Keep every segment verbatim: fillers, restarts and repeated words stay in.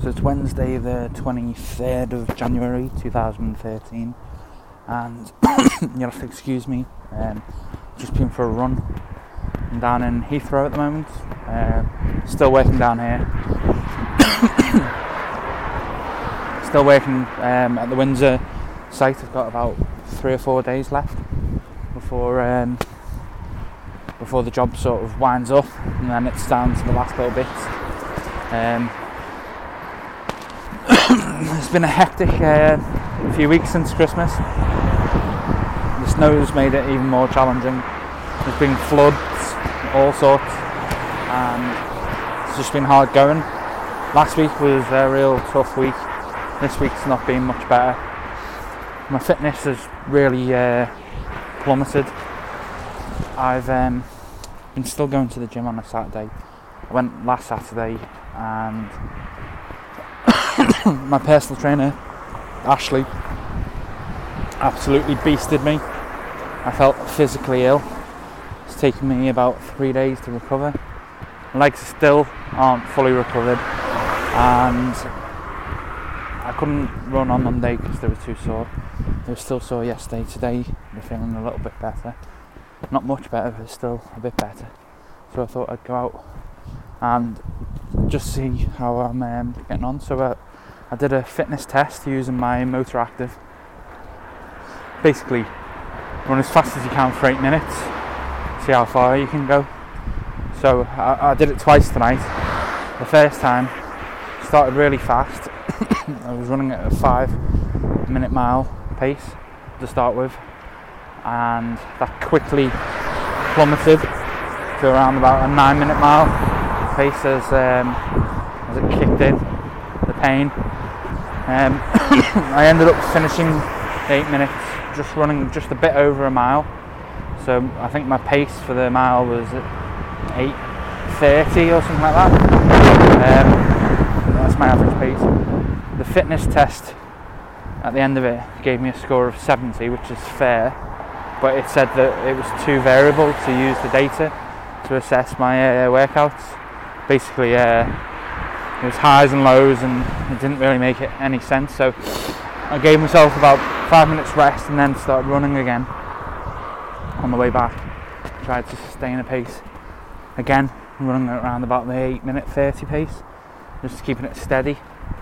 So it's Wednesday the twenty-third of January two thousand thirteen, and you'll have to excuse me, um, just been for a run. I'm down in Heathrow at the moment, uh, still working down here. Still working um, at the Windsor site. I've got about three or four days left before um, before the job sort of winds up, and then it's down to the last little bits. Um, it's been a hectic uh, few weeks since Christmas. The snow's made it even more challenging. There's been floods, all sorts, and it's just been hard going. Last week was a real tough week. This week's not been much better. My fitness has really uh, plummeted. I've um, been still going to the gym on a Saturday. I went last Saturday, and my personal trainer, Ashley, absolutely beasted me. I felt physically ill. It's taken me about three days to recover. My legs still aren't fully recovered, and I couldn't run on Monday because they were too sore. They were still sore yesterday. Today they're feeling a little bit better. Not much better, but still a bit better. So I thought I'd go out and just see how I'm um, getting on. So uh, I did a fitness test using my Motor Active. Basically, run as fast as you can for eight minutes, see how far you can go. So I, I did it twice tonight. The first time, started really fast. I was running at a five minute mile pace to start with, and that quickly plummeted to around about a nine minute mile pace as, um, as it kicked in, the pain. Um, I ended up finishing eight minutes just running just a bit over a mile. So I think my pace for the mile was at eight thirty or something like that. Um, that's my average pace. The fitness test at the end of it gave me a score of seventy, which is fair, but it said that it was too variable to use the data to assess my uh, workouts. Basically, uh, it was highs and lows, and it didn't really make it any sense. So I gave myself about five minutes rest and then started running again on the way back. Tried to sustain a pace again, running around about the eight minute thirty pace, just keeping it steady.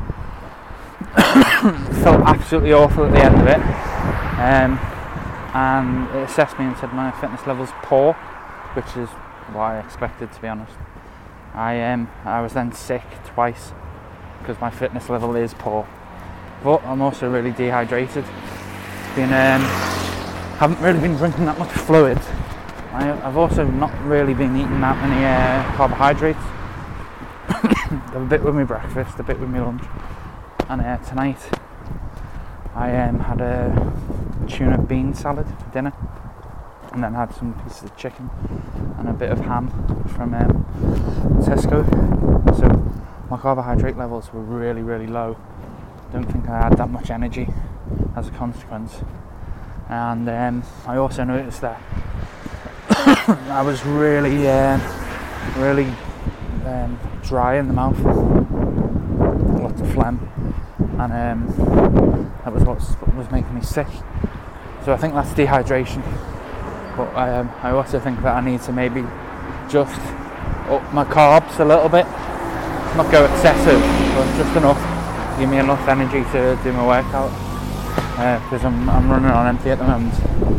Felt absolutely awful at the end of it, um, and it assessed me and said my fitness level's poor, which is what I expected, to be honest. I um, I was then sick twice because my fitness level is poor, but I'm also really dehydrated. It's been um, haven't really been drinking that much fluid. I, I've also not really been eating that many uh, carbohydrates. Have a bit with my breakfast, a bit with my lunch. And uh, tonight I um, had a tuna bean salad for dinner, and then had some pieces of chicken and a bit of ham from um, Tesco. So my carbohydrate levels were really, really low. Don't think I had that much energy as a consequence. And um, I also noticed that I was really, uh, really um, dry in the mouth, lots of phlegm. And um, that was what was making me sick. So I think that's dehydration. But um, I also think that I need to maybe just up my carbs a little bit. Not go excessive, but just enough to give me enough energy to do my workout. Because uh, I'm, I'm running on empty at the moment.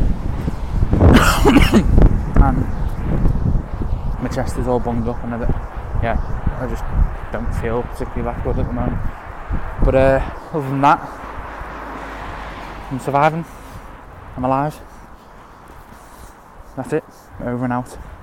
And my chest is all bunged up and a bit, yeah, I just don't feel particularly that good at the moment. But uh, other than that, I'm surviving, I'm alive. That's it, over and out.